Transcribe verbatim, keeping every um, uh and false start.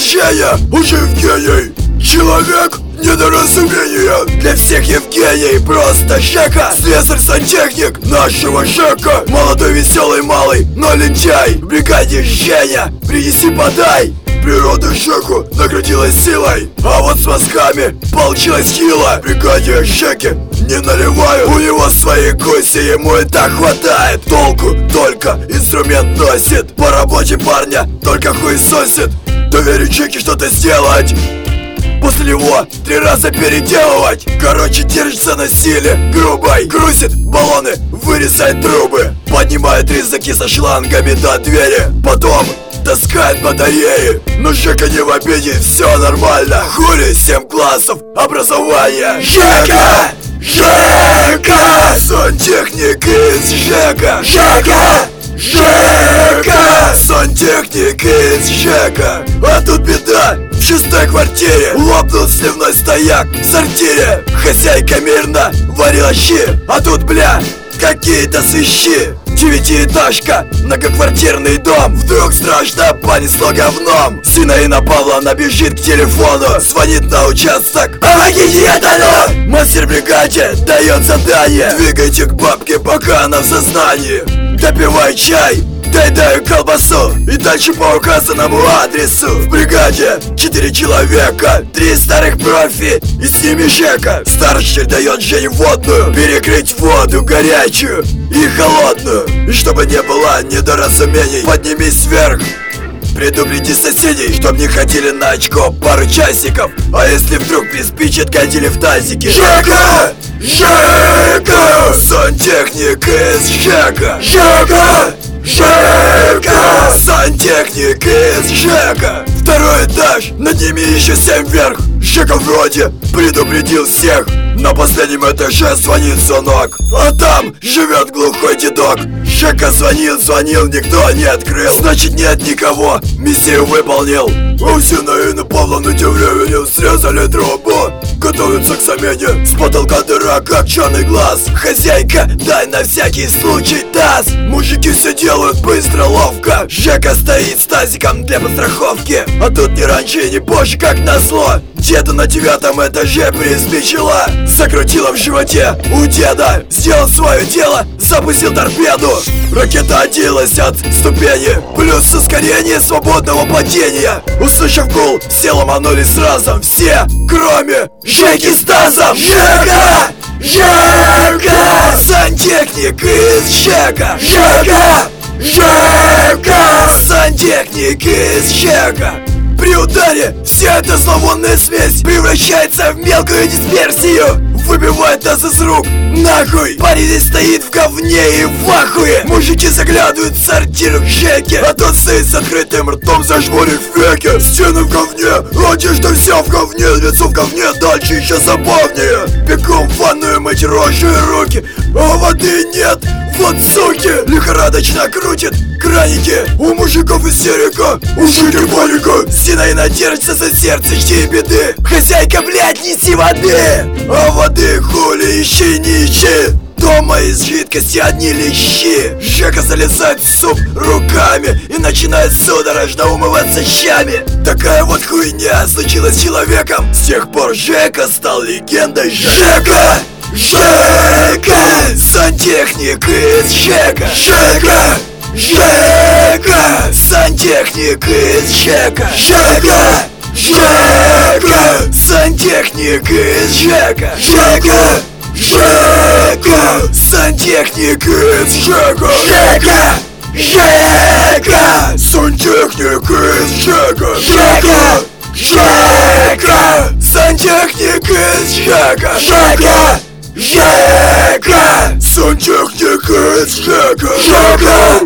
Женя уже Евгений. Человек недоразумения. Для всех Евгений просто Жека. Слесарь-сантехник нашего Жека. Молодой веселый малый, но лентяй. В бригаде Женя, принеси подай. Природа Жеку наградила силой, а вот с мозгами получилось хило. В бригаде Жеки не наливают, у него свои гуси, ему и так хватает. Толку только инструмент носит, по работе парня только хуесосит. Доверить Жеке что-то сделать, после него три раза переделывать. Короче, держится на силе грубой, грузит баллоны, вырезает трубы, поднимает ризаки со шлангами до двери, потом таскает батареи. Но Жека не в обиде, все нормально. Хули, семь классов образования. Жека! Жека! Сантехник из Жека! Жека! Жека! Сантехник из Жека! А тут беда! В шестой квартире лопнул сливной стояк в сортире. Хозяйка мирно варила щи, а тут, бля, какие-то свищи. Девятиэтажка, многоквартирный дом. Вдруг страшно понесло говном. Зинаида Павловна бежит к телефону, звонит на участок. Помогите, я тону! Мастер бригаде дает задание: двигайте к бабке, пока она в сознании. Допивай чай, дай даю колбасу, и дальше по указанному адресу. В бригаде четыре человека, три старых профи и с ними Жека. Старший дает Жене водную, перекрыть воду горячую и холодную. И чтобы не было недоразумений, поднимись вверх, предупреди соседей, чтоб не ходили на очко пару часиков. А если вдруг приспичит, катили в тазике. Жека! Жека! Сантехник из Жека! Жека! Жека! Сантехник из Жека! Второй этаж, над ними еще семь вверх. Жека вроде предупредил всех. На последнем этаже звонит звонок, а там живет глухой дедок. Жека звонил, звонил, никто не открыл. Значит, нет никого, миссию выполнил. У Зинаиды Павловны тем временем срезали трубу, готовятся к замене. С потолка дыра, как черный глаз. Хозяйка, дай на всякий случай таз. Мужики все делают быстро, ловко. Жека стоит с тазиком для подстраховки, а тут ни раньше, ни позже, как назло, деда на девятом этаже приспичило. Закрутило в животе у деда. Сделал свое дело, запустил торпеду. Ракета отделилась от ступени, плюс ускорение свободного падения. Услышав гул, все ломанулись разом. Все, кроме Жеки с тазом. Жека! Жека! Сантехник из Жека! Жека! Жека! Сантехник из Жека! При ударе вся эта зловонная смесь превращается в мелкую дисперсию. Выбивает нас из рук, нахуй. Парень здесь стоит в говне и в ахуе. Мужики заглядывают в сортир к Жеке, а тот стоит с открытым ртом, зажмурив веки. Стены в говне, одежда вся в говне, лицо в говне, дальше еще забавнее. Бегом в ванную мыть рожу и руки, а воды нет. Вот суки! Лихорадочно крутит краники. У мужиков истерика, у Жеки паника. Зинаида держится за сердце, жди беды. Хозяйка, блядь, неси воды. А воды хули ищи, не ищи. Дома из жидкости одни лещи. Жека залезает в суп руками и начинает судорожно умываться щами. Такая вот хуйня случилась с человеком. С тех пор Жека стал легендой. Жека! Жека! Сантехник из Жека! Жека! Жека! Сантехник из Жека! Жека! Жека! Сантехник из Жека! Жека! Жека! Сантехник из Жека! Жека! Жека! Сантехник из Жека! Жека! Жека! Сантехник из Жека! Жека! Жека! Сантехник из Жека! Жека!